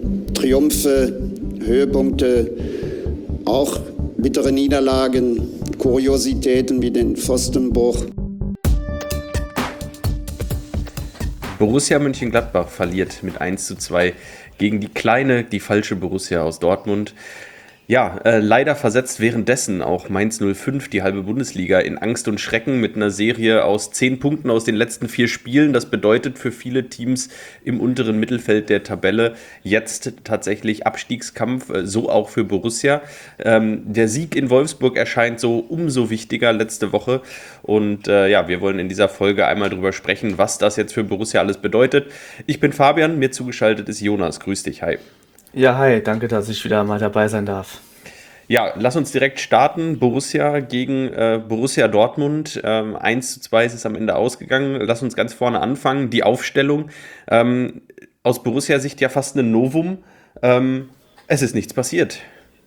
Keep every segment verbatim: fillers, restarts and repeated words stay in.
Triumphe, Höhepunkte, auch bittere Niederlagen, Kuriositäten wie den Pfostenbruch. Borussia Mönchengladbach verliert mit eins zu zwei gegen die kleine, die falsche Borussia aus Dortmund. Ja, äh, leider versetzt währenddessen auch Mainz null fünf die halbe Bundesliga in Angst und Schrecken mit einer Serie aus zehn Punkten aus den letzten vier Spielen. Das bedeutet für viele Teams im unteren Mittelfeld der Tabelle jetzt tatsächlich Abstiegskampf, äh, so auch für Borussia. Ähm, der Sieg in Wolfsburg erscheint so umso wichtiger letzte Woche. Und äh, ja, wir wollen in dieser Folge einmal drüber sprechen, was das jetzt für Borussia alles bedeutet. Ich bin Fabian, mir zugeschaltet ist Jonas. Grüß dich, hi. Ja, hi, danke, dass ich wieder mal dabei sein darf. Ja, lass uns direkt starten. Borussia gegen äh, Borussia Dortmund. Ähm, eins zu zwei ist es am Ende ausgegangen. Lass uns ganz vorne anfangen. Die Aufstellung. Ähm, aus Borussia-Sicht ja fast ein Novum. Ähm, es ist nichts passiert.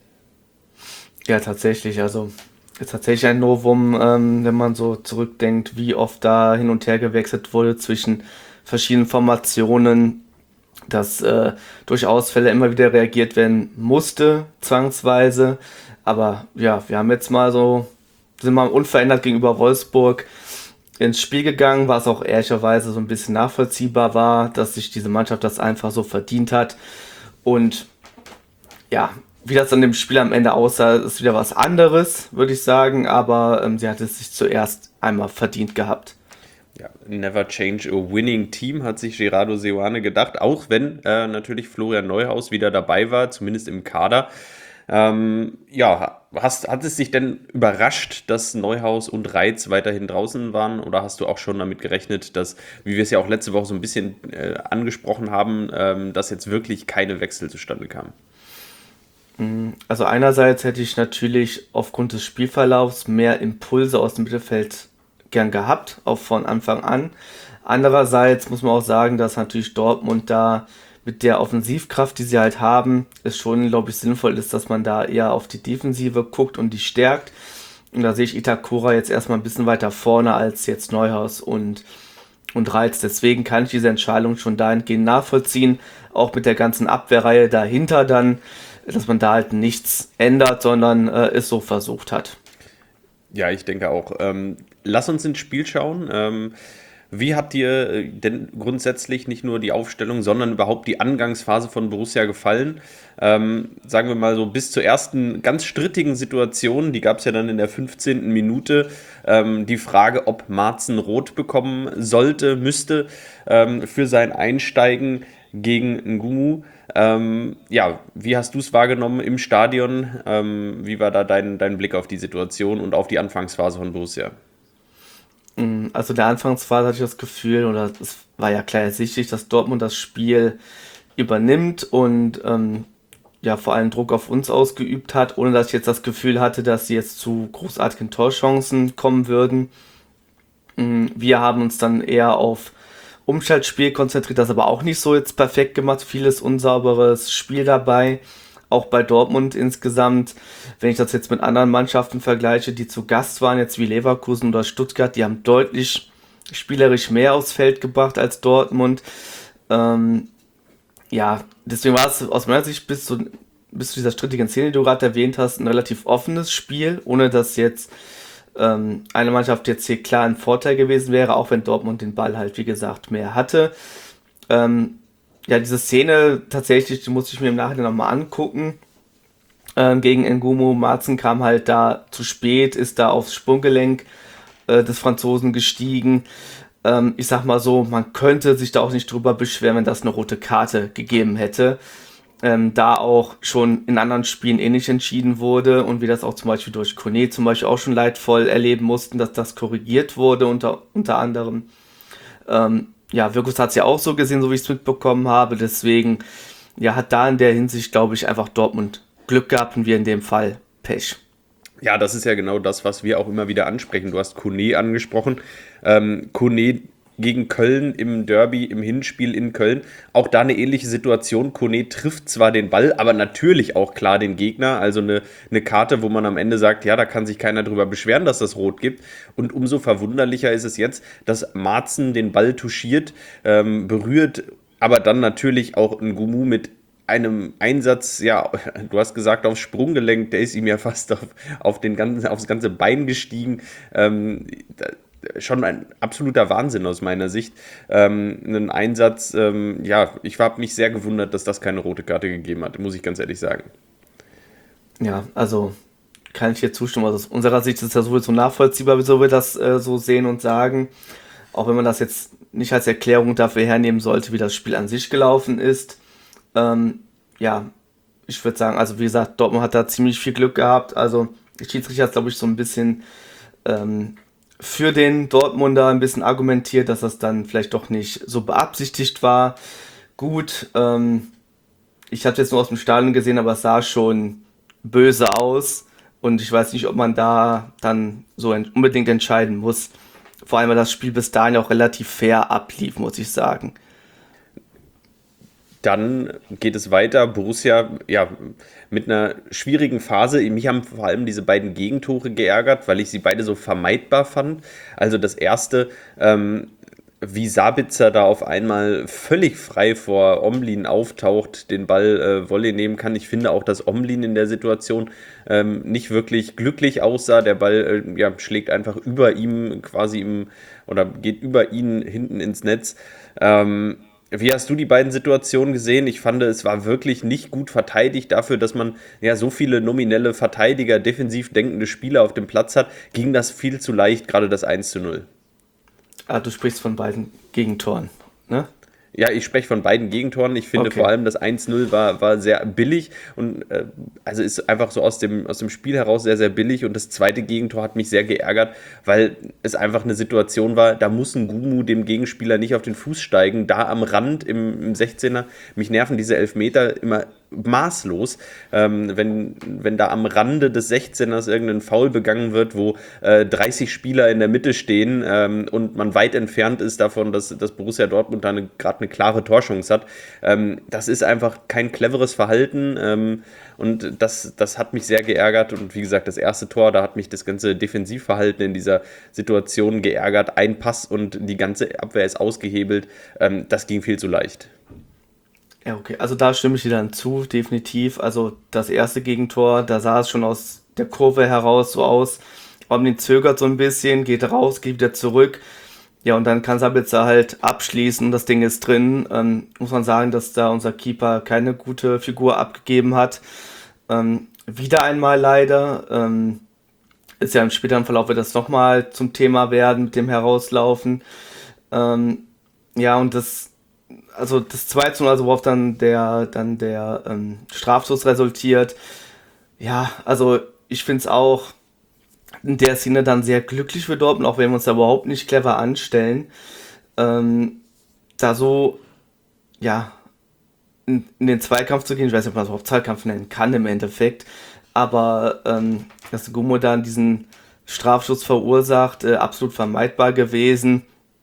Ja, tatsächlich. Also ist tatsächlich ein Novum, ähm, wenn man so zurückdenkt, wie oft da hin und her gewechselt wurde zwischen verschiedenen Formationen, dass äh, durch Ausfälle immer wieder reagiert werden musste, zwangsweise. Aber ja, wir haben jetzt mal so, sind mal unverändert gegenüber Wolfsburg ins Spiel gegangen, was auch ehrlicherweise so ein bisschen nachvollziehbar war, dass sich diese Mannschaft das einfach so verdient hat. Und ja, wie das an dem Spiel am Ende aussah, ist wieder was anderes, würde ich sagen. Aber ähm, sie hat es sich zuerst einmal verdient gehabt. Ja, never change a winning team, hat sich Gerardo Seoane gedacht, auch wenn äh, natürlich Florian Neuhaus wieder dabei war, zumindest im Kader. Ähm, ja, hast, hat es dich denn überrascht, dass Neuhaus und Reitz weiterhin draußen waren, oder hast du auch schon damit gerechnet, dass, wie wir es ja auch letzte Woche so ein bisschen äh, angesprochen haben, ähm, dass jetzt wirklich keine Wechsel zustande kamen? Also einerseits hätte ich natürlich aufgrund des Spielverlaufs mehr Impulse aus dem Mittelfeld gern gehabt, auch von Anfang an. Andererseits muss man auch sagen, dass natürlich Dortmund da mit der Offensivkraft, die sie halt haben, es schon, glaube ich, sinnvoll ist, dass man da eher auf die Defensive guckt und die stärkt. Und da sehe ich Itakura jetzt erstmal ein bisschen weiter vorne als jetzt Neuhaus und, und Reitz. Deswegen kann ich diese Entscheidung schon dahingehend nachvollziehen, auch mit der ganzen Abwehrreihe dahinter dann, dass man da halt nichts ändert, sondern äh, es so versucht hat. Ja, ich denke auch. Ähm, lass uns ins Spiel schauen. Ähm, wie hat dir denn grundsätzlich nicht nur die Aufstellung, sondern überhaupt die Angangsphase von Borussia gefallen? Ähm, sagen wir mal so, bis zur ersten ganz strittigen Situation, die gab es ja dann in der fünfzehnten Minute, ähm, die Frage, ob Marzen rot bekommen sollte, müsste ähm, für sein Einsteigen gegen Ngumu. Ähm, ja, wie hast du es wahrgenommen im Stadion? Ähm, wie war da dein, dein Blick auf die Situation und auf die Anfangsphase von Borussia? Also in der Anfangsphase hatte ich das Gefühl, oder es war ja klar ersichtlich, dass Dortmund das Spiel übernimmt und ähm, ja vor allem Druck auf uns ausgeübt hat, ohne dass ich jetzt das Gefühl hatte, dass sie jetzt zu großartigen Torchancen kommen würden. Wir haben uns dann eher auf Umschaltspiel konzentriert, das aber auch nicht so jetzt perfekt gemacht, vieles unsauberes Spiel dabei, auch bei Dortmund insgesamt. Wenn ich das jetzt mit anderen Mannschaften vergleiche, die zu Gast waren, jetzt wie Leverkusen oder Stuttgart, die haben deutlich spielerisch mehr aufs Feld gebracht als Dortmund. Ähm, ja, deswegen war es aus meiner Sicht bis zu, bis zu dieser strittigen Szene, die du gerade erwähnt hast, ein relativ offenes Spiel, ohne dass jetzt ähm, eine Mannschaft jetzt hier klar ein Vorteil gewesen wäre, auch wenn Dortmund den Ball halt, wie gesagt, mehr hatte. Ähm, ja, diese Szene tatsächlich, die musste ich mir im Nachhinein nochmal angucken. Ähm, gegen Ngumu. Marzen kam halt da zu spät, ist da aufs Sprunggelenk äh, des Franzosen gestiegen. Ähm, ich sag mal so, man könnte sich da auch nicht drüber beschweren, wenn das eine rote Karte gegeben hätte. Ähm, da auch schon in anderen Spielen ähnlich entschieden wurde und wir das auch zum Beispiel durch Kone zum Beispiel auch schon leidvoll erleben mussten, dass das korrigiert wurde unter, unter anderem. Ähm, ja, Wirkus hat es ja auch so gesehen, so wie ich es mitbekommen habe. Deswegen ja, hat da in der Hinsicht, glaube ich, einfach Dortmund Glück gehabt und wir in dem Fall Pech. Ja, das ist ja genau das, was wir auch immer wieder ansprechen. Du hast Kone angesprochen. Ähm, Kone gegen Köln im Derby, im Hinspiel in Köln. Auch da eine ähnliche Situation. Kone trifft zwar den Ball, aber natürlich auch klar den Gegner. Also eine, eine Karte, wo man am Ende sagt, ja, da kann sich keiner drüber beschweren, dass das Rot gibt. Und umso verwunderlicher ist es jetzt, dass Marzen den Ball touchiert, ähm, berührt, aber dann natürlich auch Ngumu mit einem Einsatz, ja, du hast gesagt, aufs Sprunggelenk, der ist ihm ja fast auf, auf den ganzen, aufs ganze Bein gestiegen. Ähm, da, schon ein absoluter Wahnsinn aus meiner Sicht. Ähm, ein Einsatz, ähm, ja, ich habe mich sehr gewundert, dass das keine rote Karte gegeben hat, muss ich ganz ehrlich sagen. Ja, also kann ich dir zustimmen. Also aus unserer Sicht ist es ja sowieso nachvollziehbar, wieso wir das äh, so sehen und sagen. Auch wenn man das jetzt nicht als Erklärung dafür hernehmen sollte, wie das Spiel an sich gelaufen ist. Ähm, ja, ich würde sagen, also wie gesagt, Dortmund hat da ziemlich viel Glück gehabt. Also der Schiedsrichter hat, glaube ich, so ein bisschen ähm, für den Dortmunder ein bisschen argumentiert, dass das dann vielleicht doch nicht so beabsichtigt war. Gut, ähm, ich habe es jetzt nur aus dem Stadion gesehen, aber es sah schon böse aus. Und ich weiß nicht, ob man da dann so ent- unbedingt entscheiden muss. Vor allem, weil das Spiel bis dahin auch relativ fair ablief, muss ich sagen. Dann geht es weiter. Borussia, ja, mit einer schwierigen Phase. Mich haben vor allem diese beiden Gegentore geärgert, weil ich sie beide so vermeidbar fand. Also das erste, ähm, wie Sabitzer da auf einmal völlig frei vor Omlin auftaucht, den Ball äh, Volley nehmen kann. Ich finde auch, dass Omlin in der Situation ähm, nicht wirklich glücklich aussah. Der Ball äh, ja, schlägt einfach über ihm quasi im, oder geht über ihn hinten ins Netz. Ähm, Wie hast du die beiden Situationen gesehen? Ich fand, es war wirklich nicht gut verteidigt dafür, dass man ja so viele nominelle Verteidiger, defensiv denkende Spieler auf dem Platz hat, ging das viel zu leicht, gerade das eins zu null. Ah, du sprichst von beiden Gegentoren, ne? Ja, ich spreche von beiden Gegentoren. Ich finde Okay. vor allem das eins null war, war sehr billig und äh, also ist einfach so aus dem, aus dem Spiel heraus sehr, sehr billig. Und das zweite Gegentor hat mich sehr geärgert, weil es einfach eine Situation war, da muss ein Gumu dem Gegenspieler nicht auf den Fuß steigen, da am Rand im, im sechzehner. Mich nerven diese Elfmeter immer maßlos, ähm, wenn, wenn da am Rande des sechzehners irgendein Foul begangen wird, wo äh, dreißig Spieler in der Mitte stehen ähm, und man weit entfernt ist davon, dass, dass Borussia Dortmund da gerade eine klare Torchance hat. Ähm, das ist einfach kein cleveres Verhalten ähm, und das, das hat mich sehr geärgert und wie gesagt, das erste Tor, da hat mich das ganze Defensivverhalten in dieser Situation geärgert. Ein Pass und die ganze Abwehr ist ausgehebelt. Ähm, das ging viel zu leicht. Ja, okay. Also da stimme ich dir dann zu, definitiv. Also das erste Gegentor, da sah es schon aus der Kurve heraus so aus. Omlin zögert so ein bisschen, geht raus, geht wieder zurück. Ja, und dann kann Sabitzer halt abschließen, das Ding ist drin. Ähm, muss man sagen, dass da unser Keeper keine gute Figur abgegeben hat. Ähm, wieder einmal leider. Ähm, ist ja im späteren Verlauf wird das nochmal zum Thema werden mit dem Herauslaufen. Ähm, ja, und das, also das zwei zu null, also worauf dann der, dann der ähm, Strafstoß resultiert. Ja, also ich finde es auch in der Szene dann sehr glücklich für Dortmund, auch wenn wir uns da überhaupt nicht clever anstellen. Ähm, da so, ja, in, in den Zweikampf zu gehen, ich weiß nicht, ob man das überhaupt Zweikampf nennen kann im Endeffekt, aber ähm, dass Gumo dann diesen Strafschuss verursacht, äh, absolut vermeidbar gewesen.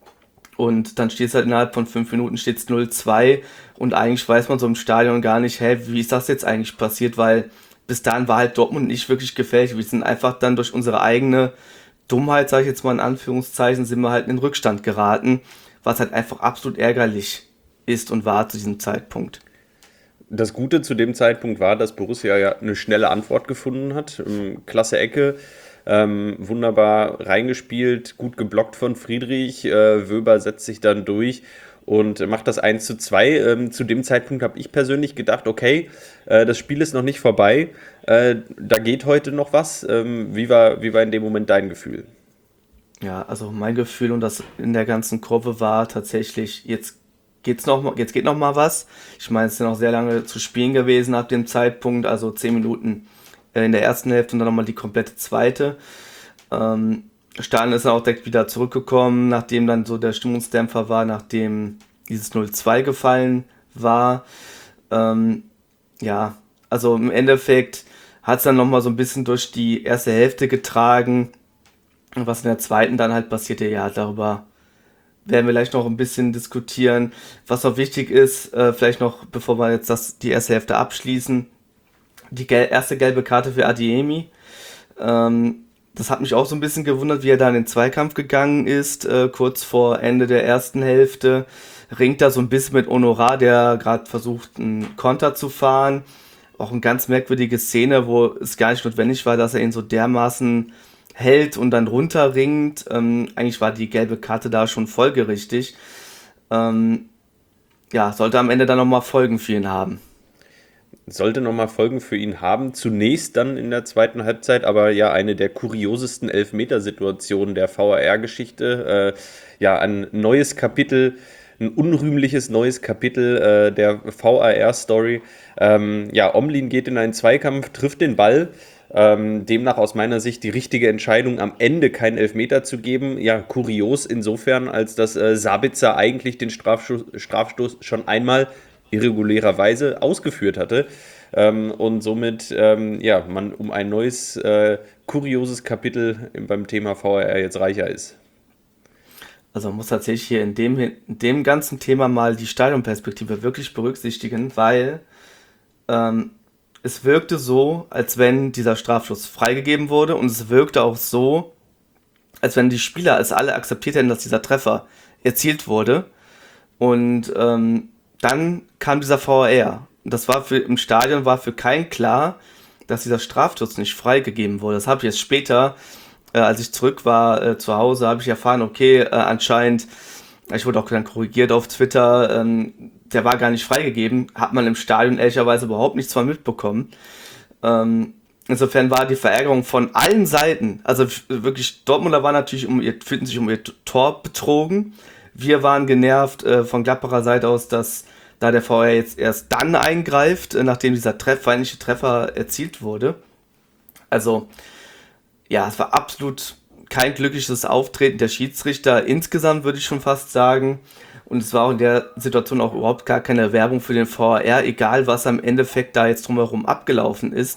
Und dann steht es halt innerhalb von fünf Minuten steht's null zwei und eigentlich weiß man so im Stadion gar nicht, hä, wie ist das jetzt eigentlich passiert, weil bis dahin war halt Dortmund nicht wirklich gefährlich. Wir sind einfach dann durch unsere eigene Dummheit, sage ich jetzt mal in Anführungszeichen, sind wir halt in den Rückstand geraten, was halt einfach absolut ärgerlich ist und war zu diesem Zeitpunkt. Das Gute zu dem Zeitpunkt war, dass Borussia ja eine schnelle Antwort gefunden hat. Klasse Ecke, ähm, wunderbar reingespielt, gut geblockt von Friedrich. Äh, Wöber setzt sich dann durch und macht das eins zu zwei. Ähm, zu dem Zeitpunkt habe ich persönlich gedacht, okay, äh, das Spiel ist noch nicht vorbei, äh, da geht heute noch was. Ähm, wie war, wie war in dem Moment dein Gefühl? Ja, also mein Gefühl und das in der ganzen Kurve war tatsächlich, jetzt geht's noch mal, jetzt geht noch mal was. Ich meine, es sind noch sehr lange zu spielen gewesen ab dem Zeitpunkt, also zehn Minuten in der ersten Hälfte und dann nochmal die komplette zweite. Ähm, Stahlen ist dann auch direkt wieder zurückgekommen, nachdem dann so der Stimmungsdämpfer war, nachdem dieses null zwei gefallen war. Ähm, ja, also im Endeffekt hat es dann nochmal so ein bisschen durch die erste Hälfte getragen. Und was in der zweiten dann halt passierte, ja, darüber werden wir gleich noch ein bisschen diskutieren. Was noch wichtig ist, äh, vielleicht noch, bevor wir jetzt das, die erste Hälfte abschließen, die gel- erste gelbe Karte für Adeyemi. Ähm, das hat mich auch so ein bisschen gewundert, wie er da in den Zweikampf gegangen ist, äh, kurz vor Ende der ersten Hälfte. ringt da so ein bisschen mit Honorar, der gerade versucht, einen Konter zu fahren. Auch eine ganz merkwürdige Szene, wo es gar nicht notwendig war, dass er ihn so dermaßen hält und dann runterringt. Ähm, eigentlich war die gelbe Karte da schon folgerichtig. Ähm, ja, sollte am Ende dann nochmal Folgen für ihn haben. Sollte nochmal Folgen für ihn haben. Zunächst dann in der zweiten Halbzeit, aber ja, eine der kuriosesten Elfmetersituationen der V A R-Geschichte. Äh, ja, ein neues Kapitel, ein unrühmliches neues Kapitel äh, der V A R-Story. Ähm, ja, Omlin geht in einen Zweikampf, trifft den Ball. Ähm, demnach aus meiner Sicht die richtige Entscheidung, am Ende keinen Elfmeter zu geben. Ja, kurios insofern, als dass äh, Sabitzer eigentlich den Strafstoß, Strafstoß schon einmal irregulärerweise ausgeführt hatte. Ähm, und somit, ähm, ja, man um ein neues, äh, kurioses Kapitel beim Thema V A R jetzt reicher ist. Also man muss tatsächlich hier in dem, in dem ganzen Thema mal die Stadionperspektive wirklich berücksichtigen, weil ähm, es wirkte so, als wenn dieser Strafstoß freigegeben wurde, und es wirkte auch so, als wenn die Spieler es alle akzeptiert hätten, dass dieser Treffer erzielt wurde. Und ähm, dann kam dieser V A R. Und das war für, im Stadion war für keinen klar, dass dieser Strafstoß nicht freigegeben wurde. Das habe ich jetzt später, äh, als ich zurück war äh, zu Hause, habe ich erfahren, okay, äh, anscheinend, ich wurde auch dann korrigiert auf Twitter, ähm, der war gar nicht freigegeben, hat man im Stadion ehrlicherweise überhaupt nichts von mitbekommen. Ähm, insofern war die Verärgerung von allen Seiten, also wirklich, Dortmunder waren natürlich um ihr, fühlten sich um ihr Tor betrogen. Wir waren genervt äh, von Gladbacher Seite aus, dass da der V A R jetzt erst dann eingreift, äh, nachdem dieser Treff, feindliche Treffer erzielt wurde. Also, ja, es war absolut kein glückliches Auftreten der Schiedsrichter insgesamt, würde ich schon fast sagen. Und es war auch in der Situation auch überhaupt gar keine Werbung für den V A R, egal was am Endeffekt da jetzt drumherum abgelaufen ist.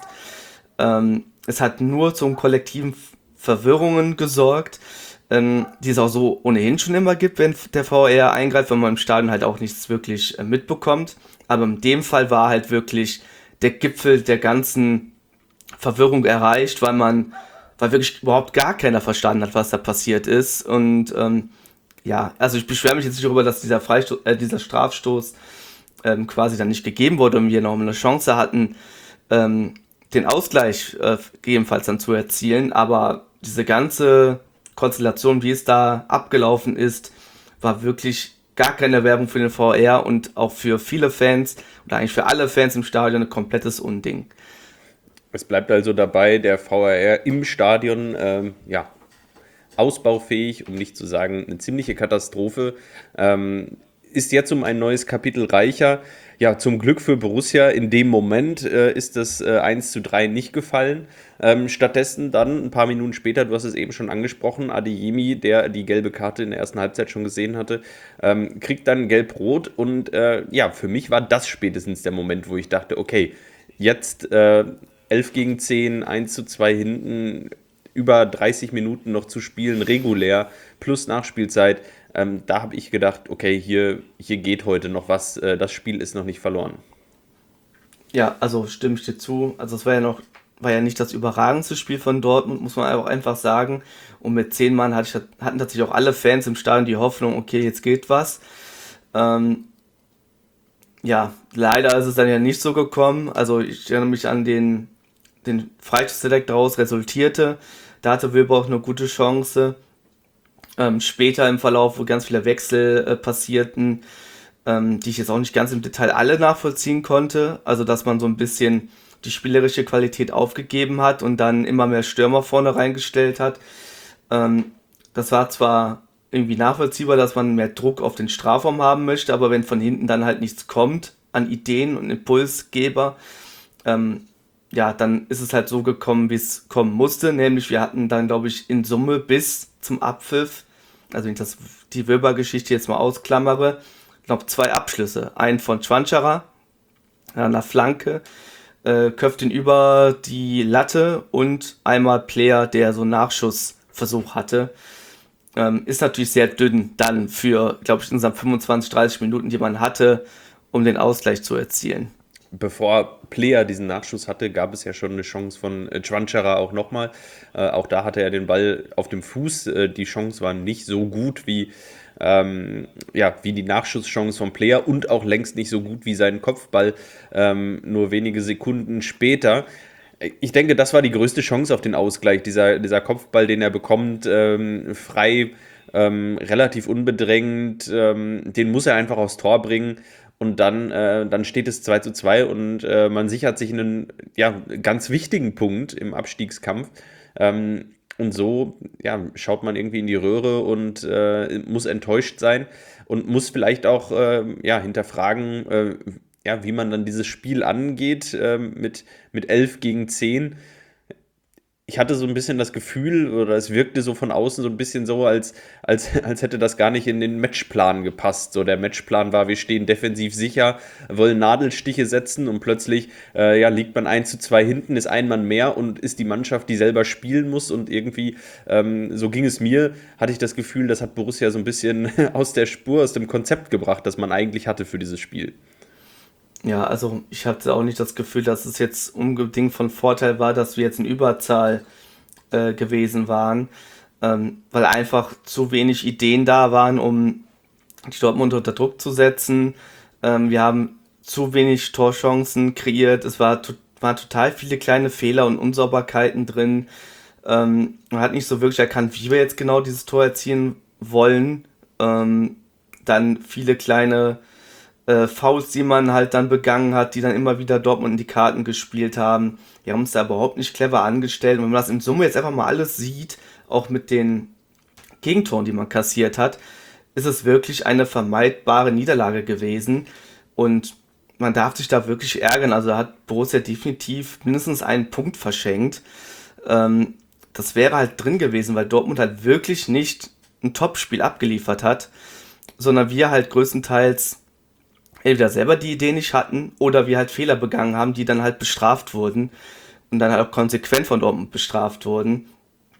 Ähm, es hat nur zum kollektiven Verwirrungen gesorgt, ähm, die es auch so ohnehin schon immer gibt, wenn der V A R eingreift, wenn man im Stadion halt auch nichts wirklich äh, mitbekommt. Aber in dem Fall war halt wirklich der Gipfel der ganzen Verwirrung erreicht, weil man, weil wirklich überhaupt gar keiner verstanden hat, was da passiert ist. Und ähm, ja, also ich beschwere mich jetzt nicht darüber, dass dieser Freistoß, äh, dieser Strafstoß ähm, quasi dann nicht gegeben wurde und wir noch eine Chance hatten, ähm, den Ausgleich äh, gegebenenfalls dann zu erzielen. Aber diese ganze Konstellation, wie es da abgelaufen ist, war wirklich gar keine Werbung für den V A R und auch für viele Fans oder eigentlich für alle Fans im Stadion ein komplettes Unding. Es bleibt also dabei, der V A R im Stadion, ähm, ja, ausbaufähig, um nicht zu sagen eine ziemliche Katastrophe, ähm, ist jetzt um ein neues Kapitel reicher. Ja, zum Glück für Borussia, in dem Moment äh, ist das äh, eins zu drei nicht gefallen. Ähm, stattdessen dann, ein paar Minuten später, du hast es eben schon angesprochen, Adeyemi, der die gelbe Karte in der ersten Halbzeit schon gesehen hatte, ähm, kriegt dann gelb-rot und äh, ja, für mich war das spätestens der Moment, wo ich dachte, okay, jetzt äh, elf gegen zehn, eins zu zwei hinten, über dreißig Minuten noch zu spielen, regulär, plus Nachspielzeit. Ähm, da habe ich gedacht, okay, hier, hier geht heute noch was, äh, das Spiel ist noch nicht verloren. Ja, also stimme ich dir zu. Also es war ja noch, war ja nicht das überragendste Spiel von Dortmund, muss man auch einfach sagen. Und mit zehn Mann hatte ich, hatten tatsächlich auch alle Fans im Stadion die Hoffnung, okay, jetzt geht was. Ähm, ja, leider ist es dann ja nicht so gekommen. Also ich erinnere mich an den, den Freistoß, der direkt daraus resultierte. Da hatte Wilber auch eine gute Chance. Ähm, später im Verlauf, wo ganz viele Wechsel äh, passierten, ähm, die ich jetzt auch nicht ganz im Detail alle nachvollziehen konnte. Also, dass man so ein bisschen die spielerische Qualität aufgegeben hat und dann immer mehr Stürmer vorne reingestellt hat. Ähm, das war zwar irgendwie nachvollziehbar, dass man mehr Druck auf den Strafraum haben möchte, aber wenn von hinten dann halt nichts kommt an Ideen und Impulsgeber, ähm, ja, dann ist es halt so gekommen, wie es kommen musste. Nämlich wir hatten dann, glaube ich, in Summe bis zum Abpfiff, also wenn ich das, die Wilber-Geschichte jetzt mal ausklammere, ich glaube zwei Abschlüsse. Einen von Schwanschara, an der Flanke, äh, köpft ihn über die Latte, und einmal Player, der so einen Nachschussversuch hatte. Ähm, ist natürlich sehr dünn dann für, glaube ich, insgesamt fünfundzwanzig, dreißig Minuten, die man hatte, um den Ausgleich zu erzielen. Bevor Player diesen Nachschuss hatte, gab es ja schon eine Chance von äh, Schwanschara auch nochmal. Äh, auch da hatte er den Ball auf dem Fuß. Äh, die Chance war nicht so gut wie ähm, ja, wie die Nachschusschance vom Player und auch längst nicht so gut wie sein Kopfball ähm, nur wenige Sekunden später. Ich denke, das war die größte Chance auf den Ausgleich, dieser, dieser Kopfball, den er bekommt, ähm, frei, ähm, relativ unbedrängt, ähm, den muss er einfach aufs Tor bringen und dann, äh, dann steht es zwei zu zwei und äh, man sichert sich einen ja, ganz wichtigen Punkt im Abstiegskampf. Ähm, und so ja, schaut man irgendwie in die Röhre und äh, muss enttäuscht sein und muss vielleicht auch äh, ja, hinterfragen, äh, ja, wie man dann dieses Spiel angeht äh, mit, mit elf gegen zehn. Ich hatte so ein bisschen das Gefühl, oder es wirkte so von außen so ein bisschen so, als, als, als hätte das gar nicht in den Matchplan gepasst. So, der Matchplan war, wir stehen defensiv sicher, wollen Nadelstiche setzen und plötzlich äh, ja, liegt man eins zu zwei hinten, ist ein Mann mehr und ist die Mannschaft, die selber spielen muss. Und irgendwie, ähm, so ging es mir, hatte ich das Gefühl, das hat Borussia so ein bisschen aus der Spur, aus dem Konzept gebracht, das man eigentlich hatte für dieses Spiel. Ja, also ich hatte auch nicht das Gefühl, dass es jetzt unbedingt von Vorteil war, dass wir jetzt in Überzahl äh, gewesen waren, ähm, weil einfach zu wenig Ideen da waren, um die Dortmunder unter Druck zu setzen. Ähm, wir haben zu wenig Torchancen kreiert. Es war to- waren total viele kleine Fehler und Unsauberkeiten drin. Ähm, man hat nicht so wirklich erkannt, wie wir jetzt genau dieses Tor erzielen wollen. Ähm, dann viele kleine äh, Fouls, die man halt dann begangen hat, die dann immer wieder Dortmund in die Karten gespielt haben. Wir haben uns da überhaupt nicht clever angestellt. Und wenn man das in Summe jetzt einfach mal alles sieht, auch mit den Gegentoren, die man kassiert hat, ist es wirklich eine vermeidbare Niederlage gewesen. Und man darf sich da wirklich ärgern. Also da hat Borussia definitiv mindestens einen Punkt verschenkt. Ähm, das wäre halt drin gewesen, weil Dortmund halt wirklich nicht ein Topspiel abgeliefert hat, sondern wir halt größtenteils entweder selber die Idee nicht hatten oder wir halt Fehler begangen haben, die dann halt bestraft wurden und dann halt auch konsequent von Dortmund bestraft wurden.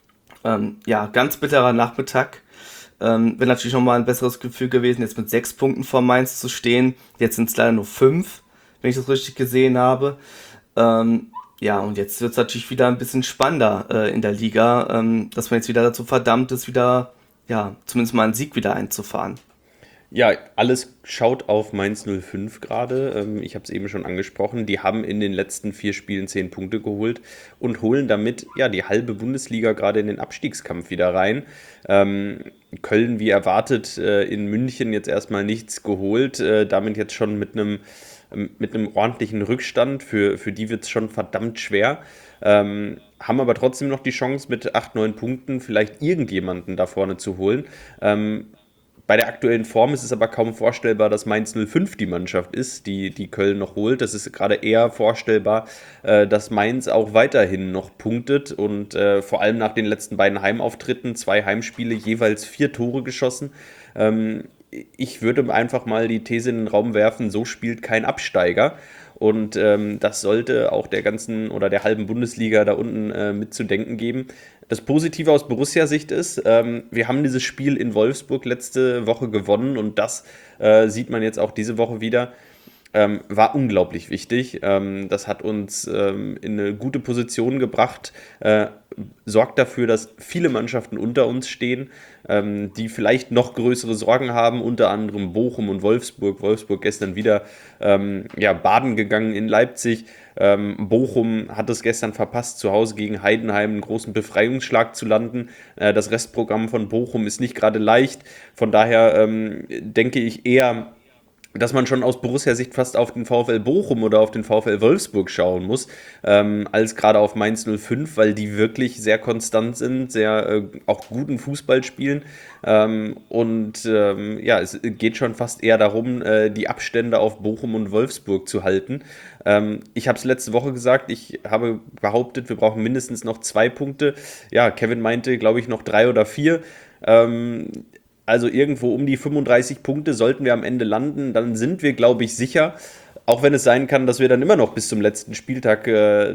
Ähm, ja, ganz bitterer Nachmittag. Ähm, wäre natürlich nochmal ein besseres Gefühl gewesen, jetzt mit sechs Punkten vor Mainz zu stehen. Jetzt sind es leider nur fünf, wenn ich das richtig gesehen habe. Ähm, ja, und jetzt wird es natürlich wieder ein bisschen spannender äh, in der Liga, ähm, dass man jetzt wieder dazu verdammt ist, wieder, ja, zumindest mal einen Sieg wieder einzufahren. Ja, alles schaut auf Mainz null fünf gerade. Ähm, ich habe es eben schon angesprochen. Die haben in den letzten vier Spielen zehn Punkte geholt und holen damit ja die halbe Bundesliga gerade in den Abstiegskampf wieder rein. Ähm, Köln, wie erwartet, äh, in München jetzt erstmal nichts geholt. Äh, damit jetzt schon mit einem mit einem ordentlichen Rückstand. Für, für die wird es schon verdammt schwer. Ähm, haben aber trotzdem noch die Chance, mit acht, neun Punkten vielleicht irgendjemanden da vorne zu holen. Ähm, Bei der aktuellen Form ist es aber kaum vorstellbar, dass Mainz null fünf die Mannschaft ist, die, die Köln noch holt. Das ist gerade eher vorstellbar, äh, dass Mainz auch weiterhin noch punktet und äh, vor allem nach den letzten beiden Heimauftritten, zwei Heimspiele, jeweils vier Tore geschossen. Ähm, ich würde einfach mal die These in den Raum werfen, so spielt kein Absteiger. Und ähm, das sollte auch der ganzen oder der halben Bundesliga da unten äh, mit zu denken geben. Das Positive aus Borussia-Sicht ist, ähm, wir haben dieses Spiel in Wolfsburg letzte Woche gewonnen und das äh, sieht man jetzt auch diese Woche wieder. Ähm, war unglaublich wichtig. Ähm, das hat uns ähm, in eine gute Position gebracht, äh, sorgt dafür, dass viele Mannschaften unter uns stehen, ähm, die vielleicht noch größere Sorgen haben, unter anderem Bochum und Wolfsburg. Wolfsburg gestern wieder ähm, ja, baden gegangen in Leipzig. Ähm, Bochum hat es gestern verpasst, zu Hause gegen Heidenheim einen großen Befreiungsschlag zu landen. Äh, das Restprogramm von Bochum ist nicht gerade leicht. Von daher ähm, denke ich eher, dass man schon aus Borussia-Sicht fast auf den VfL Bochum oder auf den VfL Wolfsburg schauen muss, ähm, als gerade auf Mainz null fünf, weil die wirklich sehr konstant sind, sehr äh, auch guten Fußball spielen. Ähm, und ähm, ja, es geht schon fast eher darum, äh, die Abstände auf Bochum und Wolfsburg zu halten. Ähm, ich habe es letzte Woche gesagt, ich habe behauptet, wir brauchen mindestens noch zwei Punkte. Ja, Kevin meinte, glaube ich, noch drei oder vier. Ähm, Also irgendwo um die fünfunddreißig Punkte sollten wir am Ende landen. Dann sind wir, glaube ich, sicher. Auch wenn es sein kann, dass wir dann immer noch bis zum letzten Spieltag äh,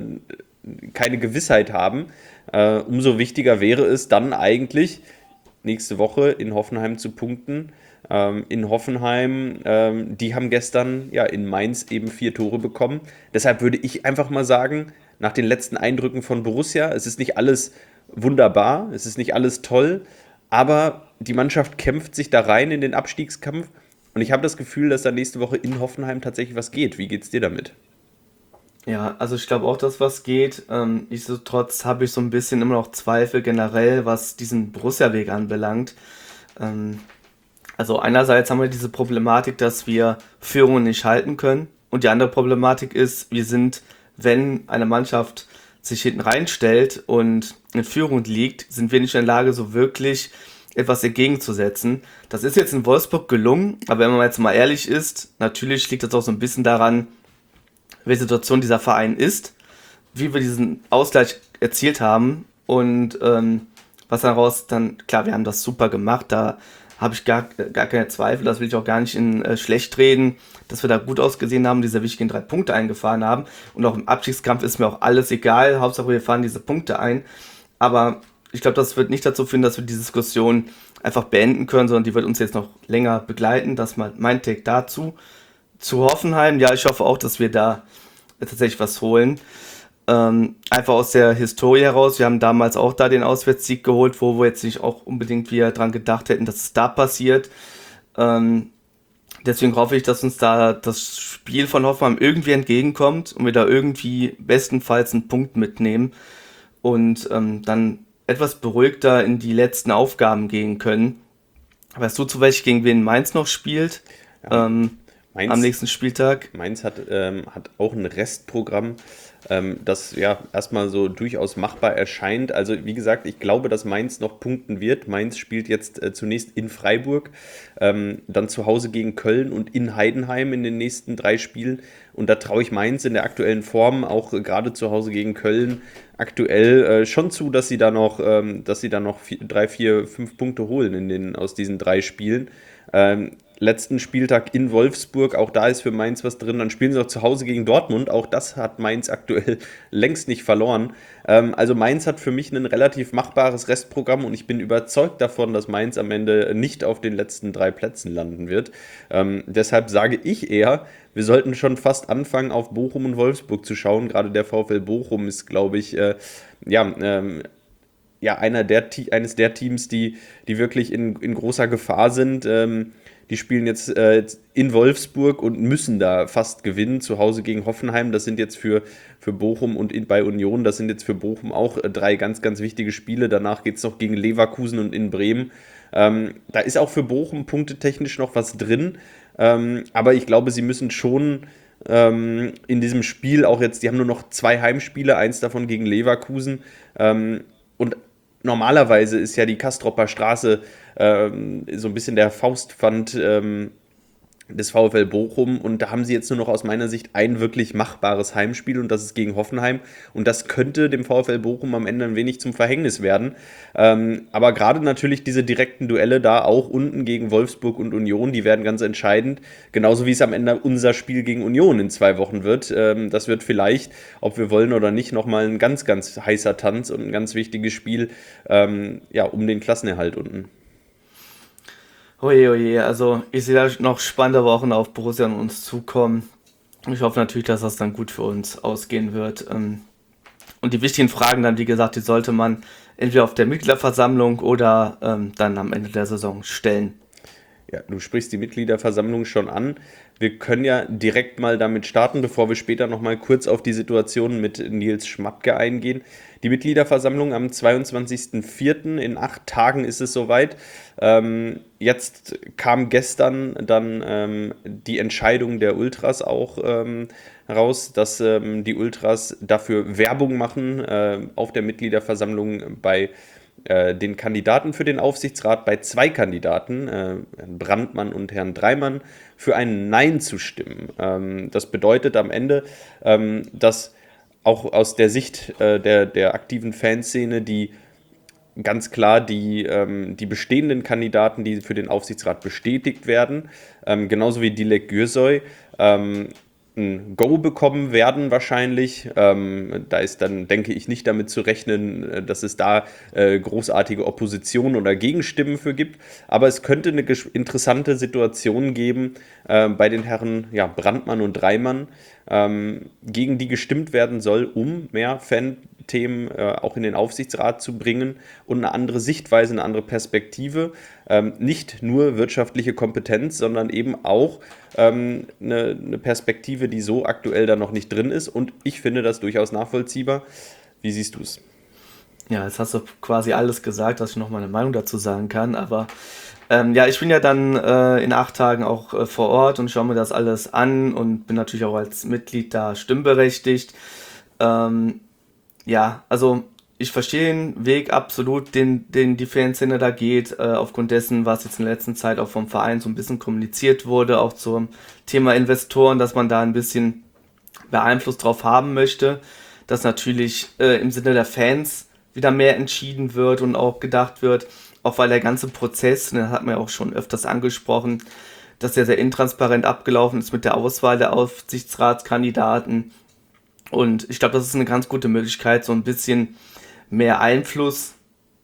keine Gewissheit haben. Äh, umso wichtiger wäre es dann eigentlich, nächste Woche in Hoffenheim zu punkten. Ähm, in Hoffenheim, ähm, die haben gestern ja in Mainz eben vier Tore bekommen. Deshalb würde ich einfach mal sagen, nach den letzten Eindrücken von Borussia, es ist nicht alles wunderbar, es ist nicht alles toll, aber die Mannschaft kämpft sich da rein in den Abstiegskampf und ich habe das Gefühl, dass da nächste Woche in Hoffenheim tatsächlich was geht. Wie geht's dir damit? Ja, also ich glaube auch, dass was geht. Ähm, nichtsdestotrotz habe ich so ein bisschen immer noch Zweifel generell, was diesen Borussia-Weg anbelangt. Ähm, also einerseits haben wir diese Problematik, dass wir Führungen nicht halten können. Und die andere Problematik ist, wir sind, wenn eine Mannschaft sich hinten reinstellt und in Führung liegt, sind wir nicht in der Lage, so wirklich etwas entgegenzusetzen. Das ist jetzt in Wolfsburg gelungen, aber wenn man jetzt mal ehrlich ist, natürlich liegt das auch so ein bisschen daran, welche Situation dieser Verein ist, wie wir diesen Ausgleich erzielt haben und ähm, was daraus dann, klar, wir haben das super gemacht, da habe ich gar, gar keine Zweifel, das will ich auch gar nicht in äh, schlecht reden, dass wir da gut ausgesehen haben, diese wichtigen drei Punkte eingefahren haben und auch im Abstiegskampf ist mir auch alles egal, Hauptsache wir fahren diese Punkte ein, aber ich glaube, das wird nicht dazu führen, dass wir die Diskussion einfach beenden können, sondern die wird uns jetzt noch länger begleiten, das mal mein Take dazu. Zu Hoffenheim, ja, ich hoffe auch, dass wir da tatsächlich was holen. Ähm, einfach aus der Historie heraus, wir haben damals auch da den Auswärtssieg geholt, wo wir jetzt nicht auch unbedingt wieder dran gedacht hätten, dass es da passiert. Ähm, deswegen hoffe ich, dass uns da das Spiel von Hoffenheim irgendwie entgegenkommt und wir da irgendwie bestenfalls einen Punkt mitnehmen und ähm, dann etwas beruhigter in die letzten Aufgaben gehen können. Weißt du, zu welch gegen wen Mainz noch spielt? Ja. Ähm, Mainz, am nächsten Spieltag. Mainz hat, ähm, hat auch ein Restprogramm, ähm, das ja erstmal so durchaus machbar erscheint. Also wie gesagt, ich glaube, dass Mainz noch punkten wird. Mainz spielt jetzt äh, zunächst in Freiburg, ähm, dann zu Hause gegen Köln und in Heidenheim in den nächsten drei Spielen. Und da traue ich Mainz in der aktuellen Form, auch äh, gerade zu Hause gegen Köln, aktuell äh, schon zu, dass sie da noch, ähm, dass sie da noch vier, drei, vier, fünf Punkte holen in den, aus diesen drei Spielen. Ähm, letzten Spieltag in Wolfsburg, auch da ist für Mainz was drin. Dann spielen sie noch zu Hause gegen Dortmund, auch das hat Mainz aktuell längst nicht verloren. Ähm, also Mainz hat für mich ein relativ machbares Restprogramm und ich bin überzeugt davon, dass Mainz am Ende nicht auf den letzten drei Plätzen landen wird. Ähm, deshalb sage ich eher, wir sollten schon fast anfangen, auf Bochum und Wolfsburg zu schauen. Gerade der VfL Bochum ist, glaube ich, äh, ja, ähm, ja, einer der, eines der Teams, die, die wirklich in, in großer Gefahr sind. Ähm, Die spielen jetzt äh, in Wolfsburg und müssen da fast gewinnen, zu Hause gegen Hoffenheim. Das sind jetzt für, für Bochum und in, bei Union, das sind jetzt für Bochum auch äh, drei ganz, ganz wichtige Spiele. Danach geht es noch gegen Leverkusen und in Bremen. Ähm, da ist auch für Bochum punktetechnisch noch was drin. Ähm, aber ich glaube, sie müssen schon ähm, in diesem Spiel auch jetzt, die haben nur noch zwei Heimspiele, eins davon gegen Leverkusen. Ähm, und normalerweise ist ja die Kastropper Straße ähm, so ein bisschen der Faustpfand ähm, des VfL Bochum und da haben sie jetzt nur noch aus meiner Sicht ein wirklich machbares Heimspiel und das ist gegen Hoffenheim und das könnte dem VfL Bochum am Ende ein wenig zum Verhängnis werden. Ähm, aber gerade natürlich diese direkten Duelle da auch unten gegen Wolfsburg und Union, die werden ganz entscheidend, genauso wie es am Ende unser Spiel gegen Union in zwei Wochen wird. Ähm, das wird vielleicht, ob wir wollen oder nicht, nochmal ein ganz, ganz heißer Tanz und ein ganz wichtiges Spiel ähm, ja, um den Klassenerhalt unten. Oje, oje, also ich sehe da noch spannende Wochen auf Borussia und uns zukommen. Ich hoffe natürlich, dass das dann gut für uns ausgehen wird. Und die wichtigen Fragen dann, wie gesagt, die sollte man entweder auf der Mitgliederversammlung oder ähm, dann am Ende der Saison stellen. Ja, du sprichst die Mitgliederversammlung schon an. Wir können ja direkt mal damit starten, bevor wir später nochmal kurz auf die Situation mit Nils Schmatke eingehen. Die Mitgliederversammlung am zweiundzwanzigsten vierten in acht Tagen ist es soweit. Ähm, jetzt kam gestern dann ähm, die Entscheidung der Ultras auch ähm, raus, dass ähm, die Ultras dafür Werbung machen äh, auf der Mitgliederversammlung bei äh, den Kandidaten für den Aufsichtsrat, bei zwei Kandidaten, äh, Herrn Brandmann und Herrn Dreimann, für ein Nein zu stimmen. Ähm, das bedeutet am Ende, ähm, dass auch aus der Sicht äh, der, der aktiven Fanszene, die ganz klar die, ähm, die bestehenden Kandidaten, die für den Aufsichtsrat bestätigt werden, ähm, genauso wie Dilek Gürsoy, ähm, ein Go bekommen werden wahrscheinlich. Ähm, da ist dann, denke ich, nicht damit zu rechnen, dass es da äh, großartige Opposition oder Gegenstimmen für gibt. Aber es könnte eine ges- interessante Situation geben äh, bei den Herren ja, Brandmann und Dreimann, ähm, gegen die gestimmt werden soll, um mehr Fan, Themen äh, auch in den Aufsichtsrat zu bringen und eine andere Sichtweise, eine andere Perspektive. Ähm, nicht nur wirtschaftliche Kompetenz, sondern eben auch ähm, eine, eine Perspektive, die so aktuell da noch nicht drin ist. Und ich finde das durchaus nachvollziehbar. Wie siehst du es? Ja, jetzt hast du quasi alles gesagt, dass ich noch meine Meinung dazu sagen kann, aber ähm, ja, ich bin ja dann äh, in acht Tagen auch äh, vor Ort und schaue mir das alles an und bin natürlich auch als Mitglied da stimmberechtigt. Ähm, ja, also ich verstehe den Weg absolut, den, den die Fanszene da geht, äh, aufgrund dessen, was jetzt in der letzten Zeit auch vom Verein so ein bisschen kommuniziert wurde, auch zum Thema Investoren, dass man da ein bisschen mehr Einfluss drauf haben möchte, dass natürlich äh, im Sinne der Fans wieder mehr entschieden wird und auch gedacht wird, auch weil der ganze Prozess, das hat man ja auch schon öfters angesprochen, dass der sehr intransparent abgelaufen ist mit der Auswahl der Aufsichtsratskandidaten. Und ich glaube, das ist eine ganz gute Möglichkeit, so ein bisschen mehr Einfluss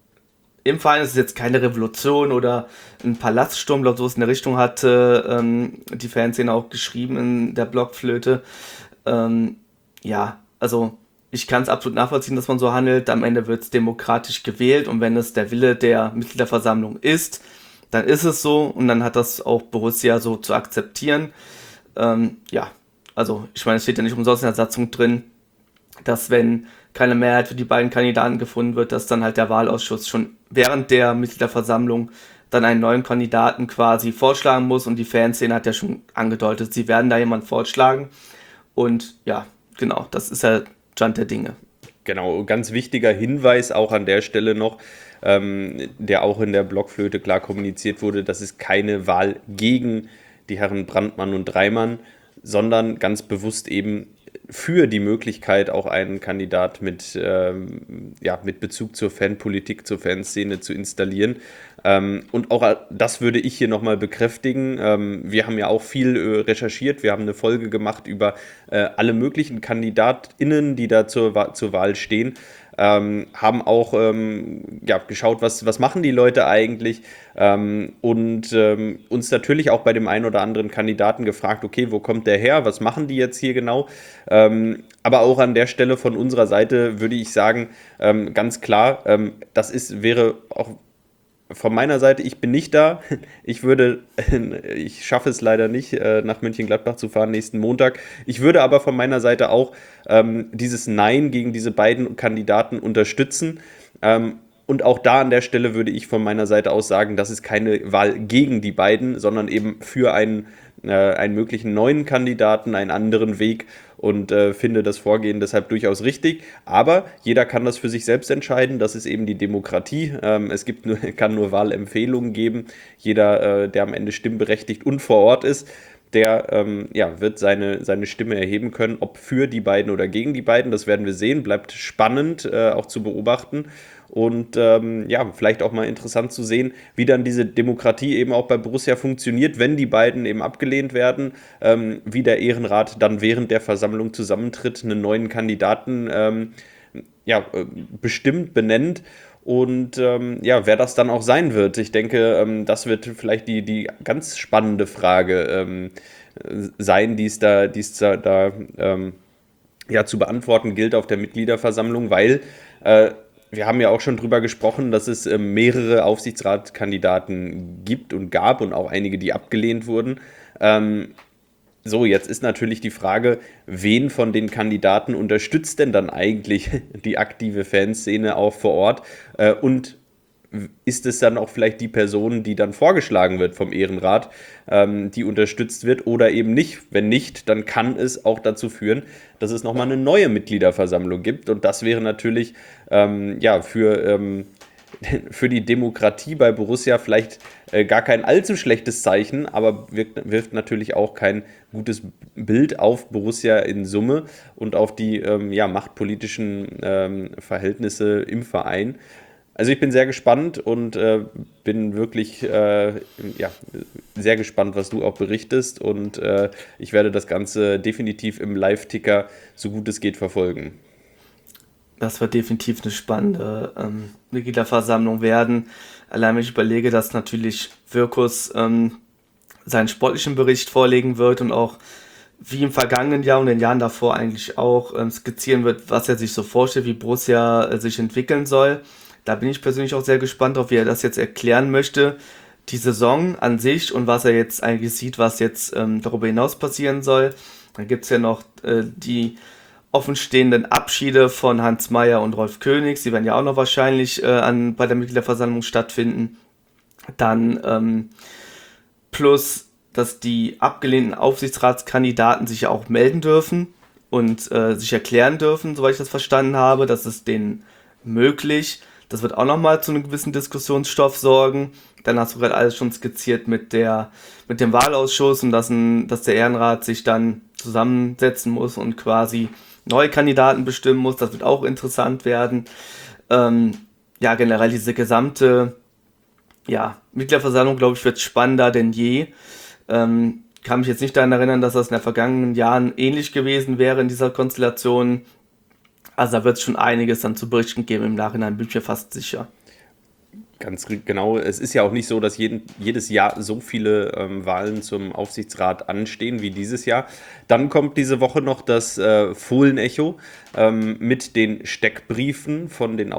im Verein. Es ist jetzt keine Revolution oder ein Palaststurm, glaube ich, so es in der Richtung hatte ähm, die Fanszene auch geschrieben in der Blockflöte. Ähm, ja, also ich kann es absolut nachvollziehen, dass man so handelt. Am Ende wird es demokratisch gewählt und wenn es der Wille der Mitgliederversammlung ist, dann ist es so und dann hat das auch Borussia so zu akzeptieren. Ähm, ja, also ich meine, es steht ja nicht umsonst in der Satzung drin, dass wenn keine Mehrheit für die beiden Kandidaten gefunden wird, dass dann halt der Wahlausschuss schon während der Mitgliederversammlung dann einen neuen Kandidaten quasi vorschlagen muss und die Fanszene hat ja schon angedeutet, sie werden da jemanden vorschlagen und ja, genau, das ist ja Stand der Dinge. Genau, ganz wichtiger Hinweis auch an der Stelle noch, ähm, der auch in der Blockflöte klar kommuniziert wurde, das ist keine Wahl gegen die Herren Brandmann und Dreimann, sondern ganz bewusst eben für die Möglichkeit, auch einen Kandidat mit, ähm, ja, mit Bezug zur Fanpolitik, zur Fanszene zu installieren. Ähm, und auch das würde ich hier nochmal bekräftigen. Ähm, wir haben ja auch viel äh, recherchiert. Wir haben eine Folge gemacht über äh, alle möglichen KandidatInnen, die da zur, zur Wahl stehen. Ähm, haben auch ähm, ja, geschaut, was, was machen die Leute eigentlich ähm, und ähm, uns natürlich auch bei dem einen oder anderen Kandidaten gefragt, okay, wo kommt der her, was machen die jetzt hier genau, ähm, aber auch an der Stelle von unserer Seite würde ich sagen, ähm, ganz klar, ähm, das ist, wäre auch von meiner Seite, ich bin nicht da. Ich würde, ich schaffe es leider nicht, nach Mönchengladbach zu fahren nächsten Montag. Ich würde aber von meiner Seite auch ähm, dieses Nein gegen diese beiden Kandidaten unterstützen. Ähm, und auch da an der Stelle würde ich von meiner Seite aus sagen, das ist keine Wahl gegen die beiden, sondern eben für einen, äh, einen möglichen neuen Kandidaten, einen anderen Weg. Und äh, finde das Vorgehen deshalb durchaus richtig. Aber jeder kann das für sich selbst entscheiden. Das ist eben die Demokratie. Ähm, es gibt nur, kann nur Wahlempfehlungen geben. Jeder, äh, der am Ende stimmberechtigt und vor Ort ist, der ähm, ja, wird seine, seine Stimme erheben können, ob für die beiden oder gegen die beiden. Das werden wir sehen. Bleibt spannend äh, auch zu beobachten. Und ähm, ja, vielleicht auch mal interessant zu sehen, wie dann diese Demokratie eben auch bei Borussia funktioniert, wenn die beiden eben abgelehnt werden, ähm, wie der Ehrenrat dann während der Versammlung zusammentritt, einen neuen Kandidaten ähm, ja, bestimmt, benennt und ähm, ja, wer das dann auch sein wird. Ich denke, ähm, das wird vielleicht die, die ganz spannende Frage ähm, sein, die es da, die es da, da ähm, ja, zu beantworten gilt auf der Mitgliederversammlung, weil äh, wir haben ja auch schon drüber gesprochen, dass es äh, mehrere Aufsichtsratkandidaten gibt und gab und auch einige, die abgelehnt wurden. Ähm, so, jetzt ist natürlich die Frage, wen von den Kandidaten unterstützt denn dann eigentlich die aktive Fanszene auch vor Ort? Äh, und ist es dann auch vielleicht die Person, die dann vorgeschlagen wird vom Ehrenrat, ähm, die unterstützt wird oder eben nicht? Wenn nicht, dann kann es auch dazu führen, dass es nochmal eine neue Mitgliederversammlung gibt und das wäre natürlich ähm, ja, für, ähm, für die Demokratie bei Borussia vielleicht äh, gar kein allzu schlechtes Zeichen, aber wirkt, wirft natürlich auch kein gutes Bild auf Borussia in Summe und auf die ähm, ja, machtpolitischen ähm, Verhältnisse im Verein. Also ich bin sehr gespannt und äh, bin wirklich äh, ja, sehr gespannt, was du auch berichtest und äh, ich werde das Ganze definitiv im Live-Ticker so gut es geht verfolgen. Das wird definitiv eine spannende ähm, Mitgliederversammlung werden. Allein wenn ich überlege, dass natürlich Wirkus ähm, seinen sportlichen Bericht vorlegen wird und auch wie im vergangenen Jahr und den Jahren davor eigentlich auch ähm, skizzieren wird, was er sich so vorstellt, wie Borussia äh, sich entwickeln soll. Da bin ich persönlich auch sehr gespannt drauf, wie er das jetzt erklären möchte, die Saison an sich und was er jetzt eigentlich sieht, was jetzt ähm, darüber hinaus passieren soll. Dann gibt es ja noch äh, die offenstehenden Abschiede von Hans Meyer und Rolf Königs, die werden ja auch noch wahrscheinlich äh, an, bei der Mitgliederversammlung stattfinden. Dann ähm, plus dass die abgelehnten Aufsichtsratskandidaten sich ja auch melden dürfen und äh, sich erklären dürfen, soweit ich das verstanden habe. Das ist denen möglich. Das wird auch nochmal zu einem gewissen Diskussionsstoff sorgen. Dann hast du gerade alles schon skizziert mit, der, mit dem Wahlausschuss und dass, ein, dass der Ehrenrat sich dann zusammensetzen muss und quasi neue Kandidaten bestimmen muss. Das wird auch interessant werden. Ähm, ja, generell diese gesamte ja, Mitgliederversammlung, glaube ich, wird spannender denn je. Ähm, kann mich jetzt nicht daran erinnern, dass das in den vergangenen Jahren ähnlich gewesen wäre in dieser Konstellation. Also da wird es schon einiges dann zu berichten geben im Nachhinein, bin ich mir fast sicher. Ganz genau. Es ist ja auch nicht so, dass jeden, jedes Jahr so viele ähm, Wahlen zum Aufsichtsrat anstehen wie dieses Jahr. Dann kommt diese Woche noch das äh, Fohlenecho ähm, mit den Steckbriefen von den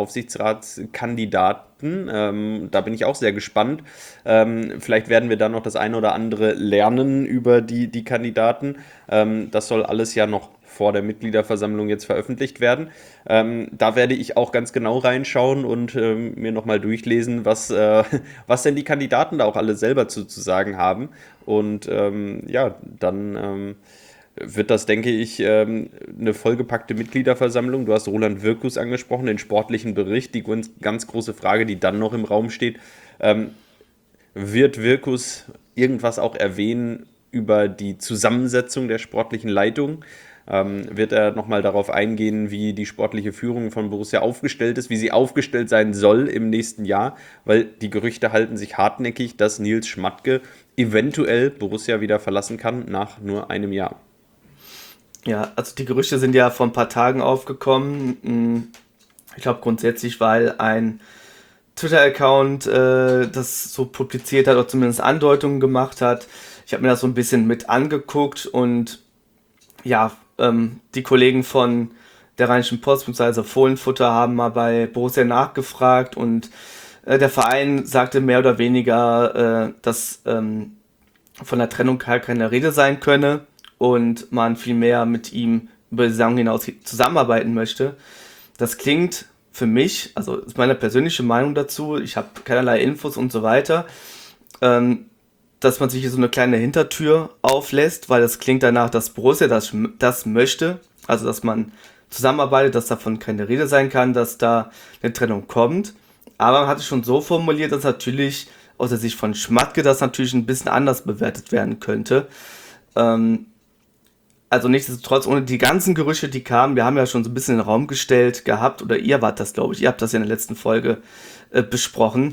Aufsichtsratskandidaten. Ähm, da bin ich auch sehr gespannt. Ähm, vielleicht werden wir da noch das eine oder andere lernen über die, die Kandidaten. Ähm, das soll alles ja noch vor der Mitgliederversammlung jetzt veröffentlicht werden. Ähm, da werde ich auch ganz genau reinschauen und ähm, mir nochmal durchlesen, was, äh, was denn die Kandidaten da auch alle selber zu, zu sagen haben. Und ähm, ja, dann ähm, wird das, denke ich, ähm, eine vollgepackte Mitgliederversammlung. Du hast Roland Wirkus angesprochen, den sportlichen Bericht. Die ganz, ganz große Frage, die dann noch im Raum steht, ähm, wird Wirkus irgendwas auch erwähnen über die Zusammensetzung der sportlichen Leitung? Ähm, wird er nochmal darauf eingehen, wie die sportliche Führung von Borussia aufgestellt ist, wie sie aufgestellt sein soll im nächsten Jahr, weil die Gerüchte halten sich hartnäckig, dass Nils Schmatke eventuell Borussia wieder verlassen kann nach nur einem Jahr. Ja, also die Gerüchte sind ja vor ein paar Tagen aufgekommen. Ich glaube grundsätzlich, weil ein Twitter-Account äh, das so publiziert hat oder zumindest Andeutungen gemacht hat. Ich habe mir das so ein bisschen mit angeguckt und ja, ähm, die Kollegen von der Rheinischen Post bzw. Fohlenfutter haben mal bei Borussia nachgefragt und äh, der Verein sagte mehr oder weniger, äh, dass ähm, von der Trennung halt keine Rede sein könne und man viel mehr mit ihm über die Saison hinaus zusammenarbeiten möchte. Das klingt für mich, also ist meine persönliche Meinung dazu, ich habe keinerlei Infos und so weiter, ähm, dass man sich hier so eine kleine Hintertür auflässt, weil das klingt danach, dass Borussia das, das möchte, also dass man zusammenarbeitet, dass davon keine Rede sein kann, dass da eine Trennung kommt. Aber man hat es schon so formuliert, dass natürlich aus der Sicht von Schmatke das natürlich ein bisschen anders bewertet werden könnte. Ähm, also nichtsdestotrotz, ohne die ganzen Gerüchte, die kamen, wir haben ja schon so ein bisschen in den Raum gestellt gehabt, oder ihr wart das, glaube ich, ihr habt das ja in der letzten Folge äh, besprochen,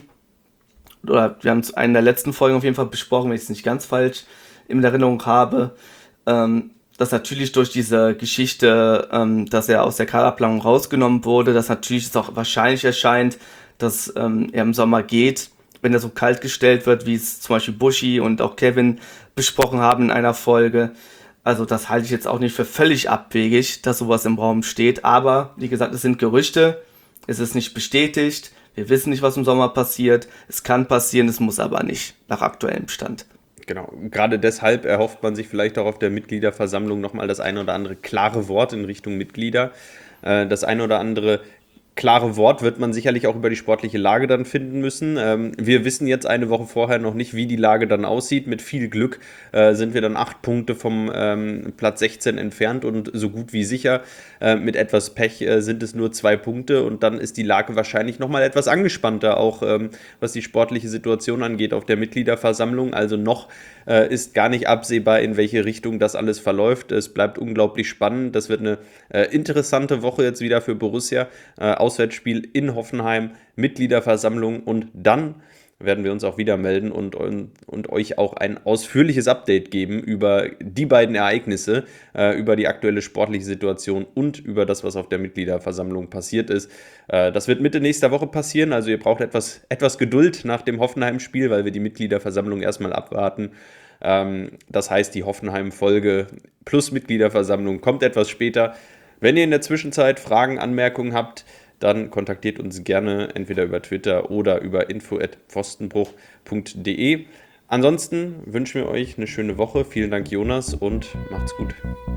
oder wir haben es in einer der letzten Folgen auf jeden Fall besprochen, wenn ich es nicht ganz falsch in Erinnerung habe, ähm, dass natürlich durch diese Geschichte, ähm, dass er aus der Kaderplanung rausgenommen wurde, dass natürlich es auch wahrscheinlich erscheint, dass ähm, er im Sommer geht, wenn er so kalt gestellt wird, wie es zum Beispiel Buschi und auch Kevin besprochen haben in einer Folge. Also das halte ich jetzt auch nicht für völlig abwegig, dass sowas im Raum steht. Aber wie gesagt, es sind Gerüchte, es ist nicht bestätigt. Wir wissen nicht, was im Sommer passiert. Es kann passieren, es muss aber nicht, nach aktuellem Stand. Genau, gerade deshalb erhofft man sich vielleicht auch auf der Mitgliederversammlung nochmal das ein oder andere klare Wort in Richtung Mitglieder. Das ein oder andere klare Wort wird man sicherlich auch über die sportliche Lage dann finden müssen. Ähm, wir wissen jetzt eine Woche vorher noch nicht, wie die Lage dann aussieht. Mit viel Glück äh, sind wir dann acht Punkte vom ähm, Platz sechzehn entfernt und so gut wie sicher. Äh, mit etwas Pech äh, sind es nur zwei Punkte und dann ist die Lage wahrscheinlich nochmal etwas angespannter, auch ähm, was die sportliche Situation angeht auf der Mitgliederversammlung. Also noch äh, ist gar nicht absehbar, in welche Richtung das alles verläuft. Es bleibt unglaublich spannend. Das wird eine äh, interessante Woche jetzt wieder für Borussia. Äh, Auswärtsspiel in Hoffenheim, Mitgliederversammlung und dann werden wir uns auch wieder melden und, und, und euch auch ein ausführliches Update geben über die beiden Ereignisse, äh, über die aktuelle sportliche Situation und über das, was auf der Mitgliederversammlung passiert ist. Äh, das wird Mitte nächster Woche passieren, also ihr braucht etwas, etwas Geduld nach dem Hoffenheim-Spiel, weil wir die Mitgliederversammlung erstmal abwarten. Ähm, das heißt, die Hoffenheim-Folge plus Mitgliederversammlung kommt etwas später. Wenn ihr in der Zwischenzeit Fragen, Anmerkungen habt, dann kontaktiert uns gerne entweder über Twitter oder über info at pfostenbruch punkt de. Ansonsten wünschen wir euch eine schöne Woche. Vielen Dank, Jonas, und macht's gut.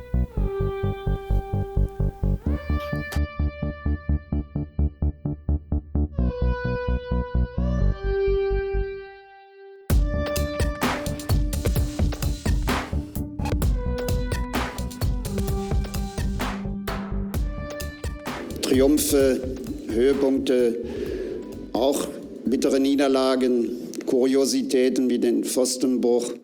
Triumphe, Höhepunkte, auch bittere Niederlagen, Kuriositäten wie den Pfostenbruch.